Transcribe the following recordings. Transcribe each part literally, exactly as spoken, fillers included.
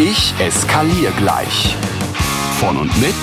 Ich eskaliere gleich. Von und mit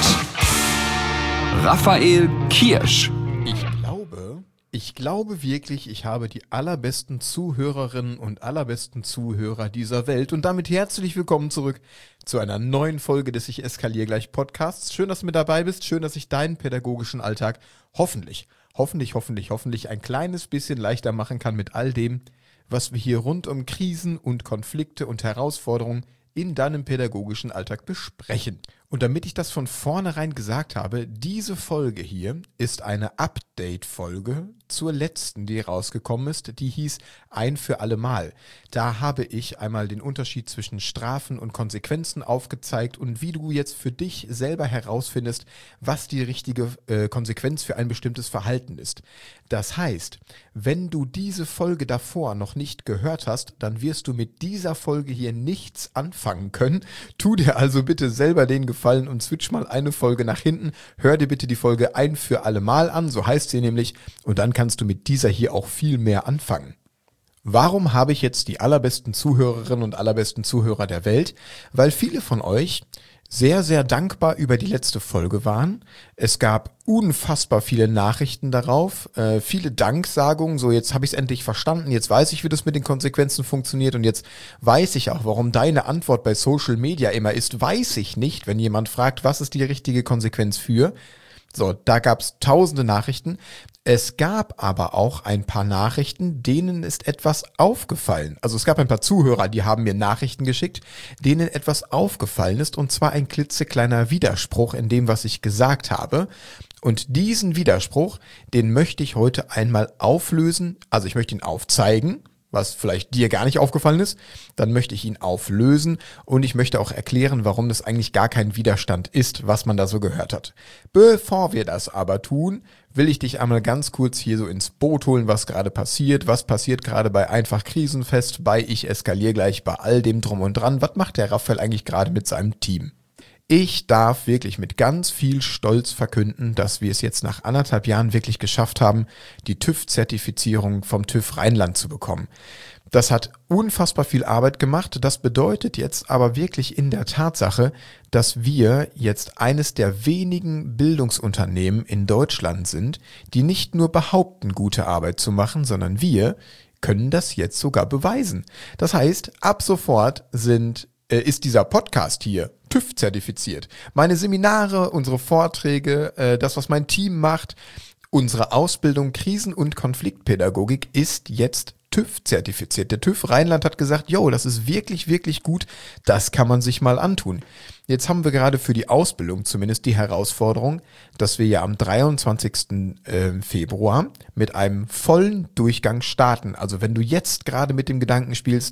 Raphael Kirsch. Ich glaube, ich glaube wirklich, ich habe die allerbesten Zuhörerinnen und allerbesten Zuhörer dieser Welt. Und damit herzlich willkommen zurück zu einer neuen Folge des Ich eskaliere gleich Podcasts. Schön, dass du mit dabei bist. Schön, dass ich deinen pädagogischen Alltag hoffentlich, hoffentlich, hoffentlich, hoffentlich ein kleines bisschen leichter machen kann mit all dem, was wir hier rund um Krisen und Konflikte und Herausforderungen in deinem pädagogischen Alltag besprechen. Und damit ich das von vornherein gesagt habe, diese Folge hier ist eine Update-Folge zur letzten, die rausgekommen ist, die hieß Ein für alle Mal. Da habe ich einmal den Unterschied zwischen Strafen und Konsequenzen aufgezeigt und wie du jetzt für dich selber herausfindest, was die richtige äh, Konsequenz für ein bestimmtes Verhalten ist. Das heißt, wenn du diese Folge davor noch nicht gehört hast, dann wirst du mit dieser Folge hier nichts anfangen können. Tu dir also bitte selber den Gefallen und switch mal eine Folge nach hinten. Hör dir bitte die Folge Ein für alle Mal an, so heißt sie nämlich, und dann kannst du mit dieser hier auch viel mehr anfangen. Warum habe ich jetzt die allerbesten Zuhörerinnen und allerbesten Zuhörer der Welt? Weil viele von euch sehr, sehr dankbar über die letzte Folge waren. Es gab unfassbar viele Nachrichten darauf, äh, viele Danksagungen, so jetzt habe ich es endlich verstanden, jetzt weiß ich, wie das mit den Konsequenzen funktioniert und jetzt weiß ich auch, warum deine Antwort bei Social Media immer ist, weiß ich nicht, wenn jemand fragt, was ist die richtige Konsequenz für. So, da gab es tausende Nachrichten. Es gab aber auch ein paar Nachrichten, denen ist etwas aufgefallen. Also es gab ein paar Zuhörer, die haben mir Nachrichten geschickt, denen etwas aufgefallen ist, und zwar ein klitzekleiner Widerspruch in dem, was ich gesagt habe. Und diesen Widerspruch, den möchte ich heute einmal auflösen, also ich möchte ihn aufzeigen, was vielleicht dir gar nicht aufgefallen ist, dann möchte ich ihn auflösen und ich möchte auch erklären, warum das eigentlich gar kein Widerstand ist, was man da so gehört hat. Bevor wir das aber tun, will ich dich einmal ganz kurz hier so ins Boot holen, was gerade passiert, was passiert gerade bei Einfach Krisenfest, bei Ich eskaliere gleich, bei all dem Drum und Dran. Was macht der Raphael eigentlich gerade mit seinem Team? Ich darf wirklich mit ganz viel Stolz verkünden, dass wir es jetzt nach anderthalb Jahren wirklich geschafft haben, die TÜV-Zertifizierung vom TÜV Rheinland zu bekommen. Das hat unfassbar viel Arbeit gemacht. Das bedeutet jetzt aber wirklich in der Tatsache, dass wir jetzt eines der wenigen Bildungsunternehmen in Deutschland sind, die nicht nur behaupten, gute Arbeit zu machen, sondern wir können das jetzt sogar beweisen. Das heißt, ab sofort sind ist dieser Podcast hier TÜV-zertifiziert. Meine Seminare, unsere Vorträge, äh, das, was mein Team macht, unsere Ausbildung Krisen- und Konfliktpädagogik ist jetzt TÜV-zertifiziert. Der TÜV Rheinland hat gesagt, jo, das ist wirklich, wirklich gut, das kann man sich mal antun. Jetzt haben wir gerade für die Ausbildung zumindest die Herausforderung, dass wir ja am dreiundzwanzigsten Februar mit einem vollen Durchgang starten. Also wenn du jetzt gerade mit dem Gedanken spielst,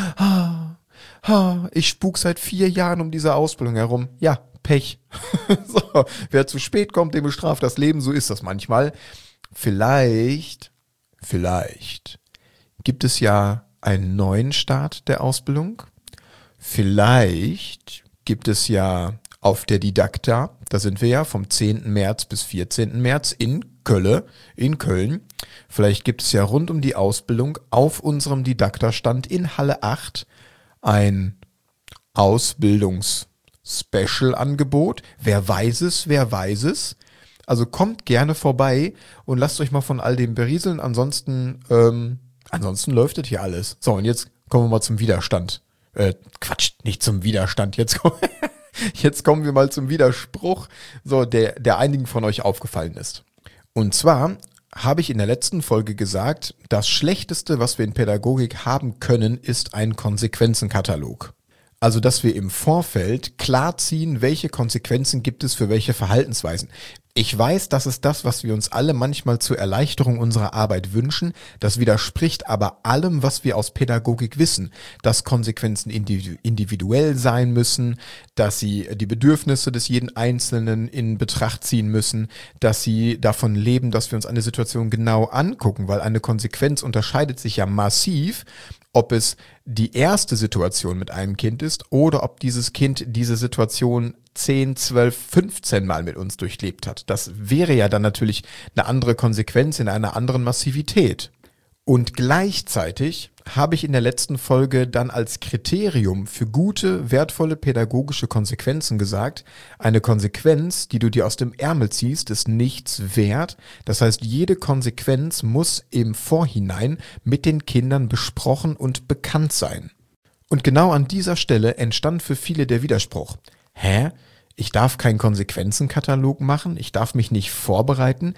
ich spuk seit vier Jahren um diese Ausbildung herum. Ja, Pech. So, wer zu spät kommt, dem bestraft das Leben, so ist das manchmal. Vielleicht, vielleicht gibt es ja einen neuen Start der Ausbildung. Vielleicht gibt es ja auf der Didakta, da sind wir ja vom zehnten März bis vierzehnten März in Köln, in Köln. Vielleicht gibt es ja rund um die Ausbildung auf unserem Didakta-Stand in Halle acht ein Ausbildungs-Special-Angebot. Wer weiß es, wer weiß es. Also kommt gerne vorbei und lasst euch mal von all dem berieseln. Ansonsten, ähm, ansonsten läuft es hier alles. So, und jetzt kommen wir mal zum Widerstand. Äh, Quatsch, nicht zum Widerstand. Jetzt, komm, jetzt kommen wir mal zum Widerspruch, so, der, der einigen von euch aufgefallen ist. Und zwar habe ich in der letzten Folge gesagt, das Schlechteste, was wir in Pädagogik haben können, ist ein Konsequenzenkatalog. Also, dass wir im Vorfeld klar ziehen, welche Konsequenzen gibt es für welche Verhaltensweisen. Ich weiß, das ist das, was wir uns alle manchmal zur Erleichterung unserer Arbeit wünschen. Das widerspricht aber allem, was wir aus Pädagogik wissen. Dass Konsequenzen individuell sein müssen, dass sie die Bedürfnisse des jeden Einzelnen in Betracht ziehen müssen, dass sie davon leben, dass wir uns eine Situation genau angucken, weil eine Konsequenz unterscheidet sich ja massiv, ob es die erste Situation mit einem Kind ist oder ob dieses Kind diese Situation zehn, zwölf, fünfzehn Mal mit uns durchlebt hat. Das wäre ja dann natürlich eine andere Konsequenz in einer anderen Massivität. Und gleichzeitig habe ich in der letzten Folge dann als Kriterium für gute, wertvolle pädagogische Konsequenzen gesagt, eine Konsequenz, die du dir aus dem Ärmel ziehst, ist nichts wert. Das heißt, jede Konsequenz muss im Vorhinein mit den Kindern besprochen und bekannt sein. Und genau an dieser Stelle entstand für viele der Widerspruch. Hä? Ich darf keinen Konsequenzenkatalog machen, ich darf mich nicht vorbereiten,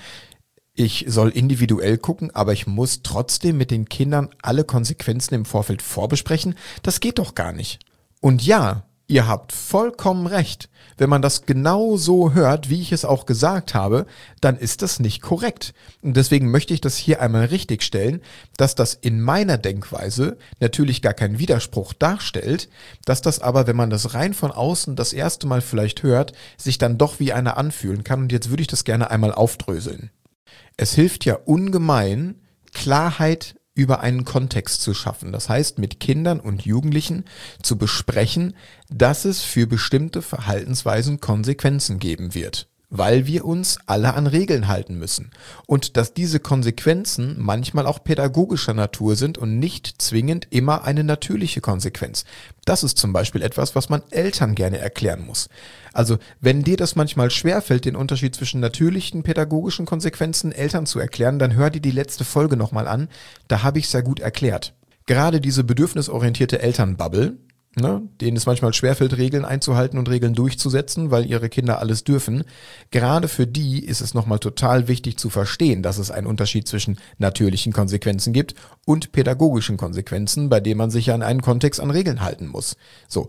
ich soll individuell gucken, aber ich muss trotzdem mit den Kindern alle Konsequenzen im Vorfeld vorbesprechen? Das geht doch gar nicht. Und ja, ihr habt vollkommen recht. Wenn man das genau so hört, wie ich es auch gesagt habe, dann ist das nicht korrekt. Und deswegen möchte ich das hier einmal richtigstellen, dass das in meiner Denkweise natürlich gar keinen Widerspruch darstellt, dass das aber, wenn man das rein von außen das erste Mal vielleicht hört, sich dann doch wie einer anfühlen kann. Und jetzt würde ich das gerne einmal aufdröseln. Es hilft ja ungemein, Klarheit über einen Kontext zu schaffen. Das heißt, mit Kindern und Jugendlichen zu besprechen, dass es für bestimmte Verhaltensweisen Konsequenzen geben wird, weil wir uns alle an Regeln halten müssen. Und dass diese Konsequenzen manchmal auch pädagogischer Natur sind und nicht zwingend immer eine natürliche Konsequenz. Das ist zum Beispiel etwas, was man Eltern gerne erklären muss. Also, wenn dir das manchmal schwerfällt, den Unterschied zwischen natürlichen pädagogischen Konsequenzen Eltern zu erklären, dann hör dir die letzte Folge nochmal an. Da habe ich es sehr gut erklärt. Gerade diese bedürfnisorientierte Elternbubble, ne, denen es manchmal schwerfällt, Regeln einzuhalten und Regeln durchzusetzen, weil ihre Kinder alles dürfen. Gerade für die ist es nochmal total wichtig zu verstehen, dass es einen Unterschied zwischen natürlichen Konsequenzen gibt und pädagogischen Konsequenzen, bei denen man sich ja in einen Kontext an Regeln halten muss. So.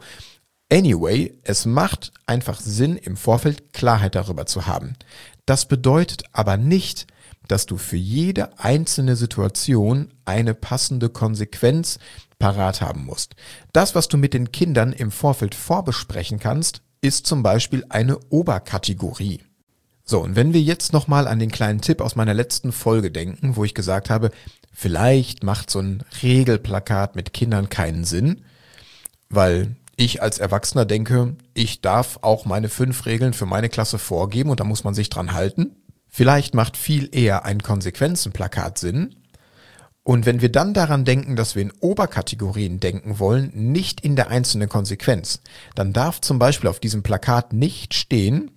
Anyway, es macht einfach Sinn, im Vorfeld Klarheit darüber zu haben. Das bedeutet aber nicht, dass du für jede einzelne Situation eine passende Konsequenz parat haben musst. Das, was du mit den Kindern im Vorfeld vorbesprechen kannst, ist zum Beispiel eine Oberkategorie. So, und wenn wir jetzt nochmal an den kleinen Tipp aus meiner letzten Folge denken, wo ich gesagt habe, vielleicht macht so ein Regelplakat mit Kindern keinen Sinn, weil ich als Erwachsener denke, ich darf auch meine fünf Regeln für meine Klasse vorgeben und da muss man sich dran halten. Vielleicht macht viel eher ein Konsequenzenplakat Sinn. Und wenn wir dann daran denken, dass wir in Oberkategorien denken wollen, nicht in der einzelnen Konsequenz, dann darf zum Beispiel auf diesem Plakat nicht stehen,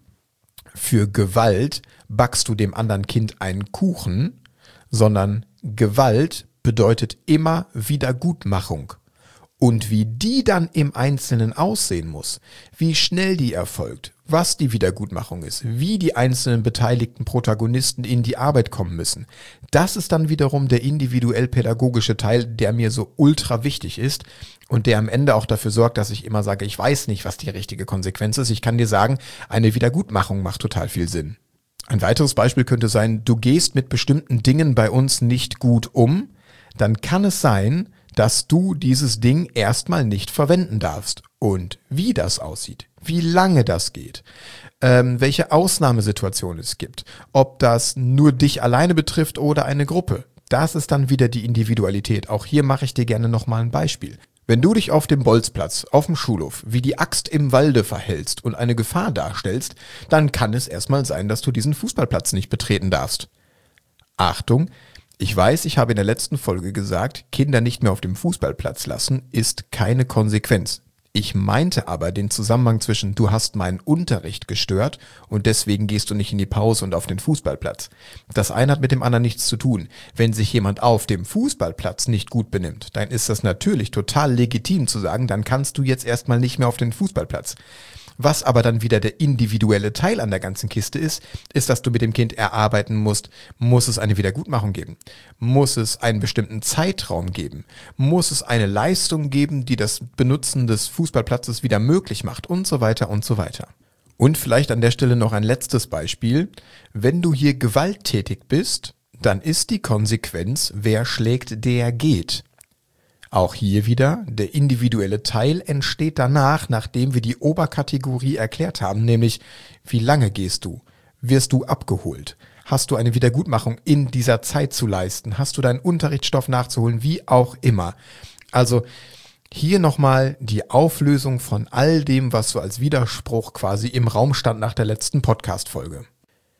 für Gewalt backst du dem anderen Kind einen Kuchen, sondern Gewalt bedeutet immer Wiedergutmachung. Und wie die dann im Einzelnen aussehen muss, wie schnell die erfolgt, was die Wiedergutmachung ist, wie die einzelnen beteiligten Protagonisten in die Arbeit kommen müssen, das ist dann wiederum der individuell pädagogische Teil, der mir so ultra wichtig ist und der am Ende auch dafür sorgt, dass ich immer sage, ich weiß nicht, was die richtige Konsequenz ist. Ich kann dir sagen, eine Wiedergutmachung macht total viel Sinn. Ein weiteres Beispiel könnte sein, du gehst mit bestimmten Dingen bei uns nicht gut um, dann kann es sein, dass du dieses Ding erstmal nicht verwenden darfst. Und wie das aussieht, wie lange das geht, ähm, welche Ausnahmesituationen es gibt, ob das nur dich alleine betrifft oder eine Gruppe, das ist dann wieder die Individualität. Auch hier mache ich dir gerne nochmal ein Beispiel. Wenn du dich auf dem Bolzplatz, auf dem Schulhof, wie die Axt im Walde verhältst und eine Gefahr darstellst, dann kann es erstmal sein, dass du diesen Fußballplatz nicht betreten darfst. Achtung! Ich weiß, ich habe in der letzten Folge gesagt, Kinder nicht mehr auf dem Fußballplatz lassen, ist keine Konsequenz. Ich meinte aber den Zusammenhang zwischen du hast meinen Unterricht gestört und deswegen gehst du nicht in die Pause und auf den Fußballplatz. Das eine hat mit dem anderen nichts zu tun. Wenn sich jemand auf dem Fußballplatz nicht gut benimmt, dann ist das natürlich total legitim zu sagen, dann kannst du jetzt erstmal nicht mehr auf den Fußballplatz. Was aber dann wieder der individuelle Teil an der ganzen Kiste ist, ist, dass du mit dem Kind erarbeiten musst, muss es eine Wiedergutmachung geben? Muss es einen bestimmten Zeitraum geben? Muss es eine Leistung geben, die das Benutzen des Fußballplatzes wieder möglich macht? Und so weiter und so weiter. Und vielleicht an der Stelle noch ein letztes Beispiel. Wenn du hier gewalttätig bist, dann ist die Konsequenz, wer schlägt, der geht. Auch hier wieder, der individuelle Teil entsteht danach, nachdem wir die Oberkategorie erklärt haben, nämlich wie lange gehst du? Wirst du abgeholt? Hast du eine Wiedergutmachung in dieser Zeit zu leisten? Hast du deinen Unterrichtsstoff nachzuholen? Wie auch immer. Also hier nochmal die Auflösung von all dem, was so als Widerspruch quasi im Raum stand nach der letzten Podcast-Folge.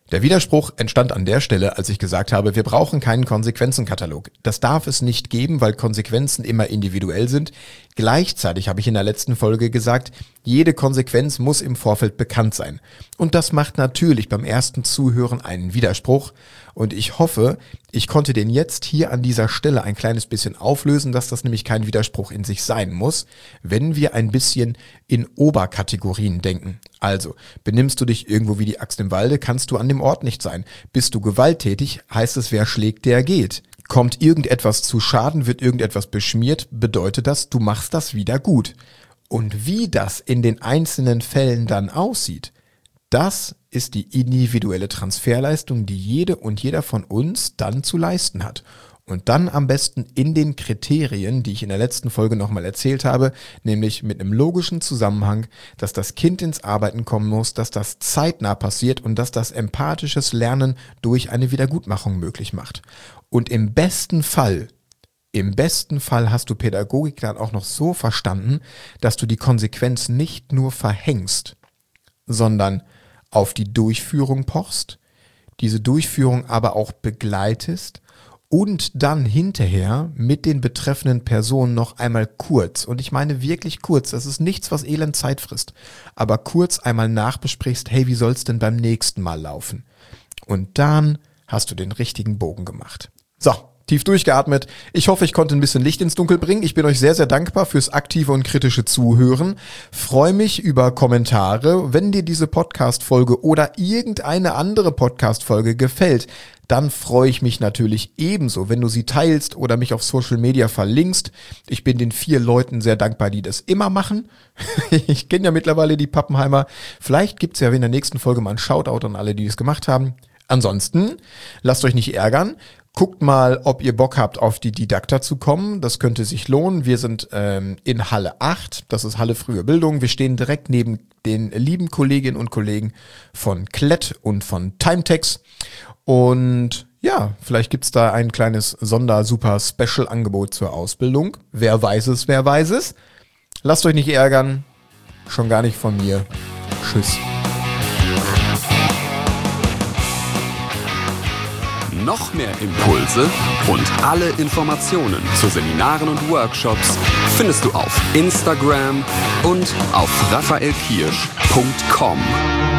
Der Widerspruch entstand an der Stelle, als ich gesagt habe, wir brauchen keinen Konsequenzenkatalog. Das darf es nicht geben, weil Konsequenzen immer individuell sind. Gleichzeitig habe ich in der letzten Folge gesagt, jede Konsequenz muss im Vorfeld bekannt sein. Und das macht natürlich beim ersten Zuhören einen Widerspruch. Und ich hoffe, ich konnte den jetzt hier an dieser Stelle ein kleines bisschen auflösen, dass das nämlich kein Widerspruch in sich sein muss, wenn wir ein bisschen in Oberkategorien denken. Also, benimmst du dich irgendwo wie die Axt im Walde, kannst du an dem Ort nicht sein. Bist du gewalttätig, heißt es, wer schlägt, der geht. Kommt irgendetwas zu Schaden, wird irgendetwas beschmiert, bedeutet das, du machst das wieder gut. Und wie das in den einzelnen Fällen dann aussieht, das ist die individuelle Transferleistung, die jede und jeder von uns dann zu leisten hat. Und dann am besten in den Kriterien, die ich in der letzten Folge nochmal erzählt habe, nämlich mit einem logischen Zusammenhang, dass das Kind ins Arbeiten kommen muss, dass das zeitnah passiert und dass das empathisches Lernen durch eine Wiedergutmachung möglich macht. Und im besten Fall, im besten Fall hast du Pädagogik dann auch noch so verstanden, dass du die Konsequenz nicht nur verhängst, sondern auf die Durchführung pochst, diese Durchführung aber auch begleitest und dann hinterher mit den betreffenden Personen noch einmal kurz, und ich meine wirklich kurz, das ist nichts, was elend Zeit frisst, aber kurz einmal nachbesprichst, hey, wie soll es denn beim nächsten Mal laufen? Und dann hast du den richtigen Bogen gemacht. So, tief durchgeatmet. Ich hoffe, ich konnte ein bisschen Licht ins Dunkel bringen. Ich bin euch sehr, sehr dankbar fürs aktive und kritische Zuhören. Freue mich über Kommentare. Wenn dir diese Podcast-Folge oder irgendeine andere Podcast-Folge gefällt, dann freue ich mich natürlich ebenso, wenn du sie teilst oder mich auf Social Media verlinkst. Ich bin den vier Leuten sehr dankbar, die das immer machen. Ich kenne ja mittlerweile die Pappenheimer. Vielleicht gibt es ja in der nächsten Folge mal einen Shoutout an alle, die das gemacht haben. Ansonsten, lasst euch nicht ärgern. Guckt mal, ob ihr Bock habt, auf die Didakta zu kommen. Das könnte sich lohnen. Wir sind ähm, in Halle acht. Das ist Halle Frühe Bildung. Wir stehen direkt neben den lieben Kolleginnen und Kollegen von Klett und von Timetex. Und ja, vielleicht gibt's da ein kleines Sonder-Super-Special-Angebot zur Ausbildung. Wer weiß es, wer weiß es. Lasst euch nicht ärgern. Schon gar nicht von mir. Tschüss. Noch mehr Impulse und alle Informationen zu Seminaren und Workshops findest du auf Instagram und auf raphaelkirsch punkt com.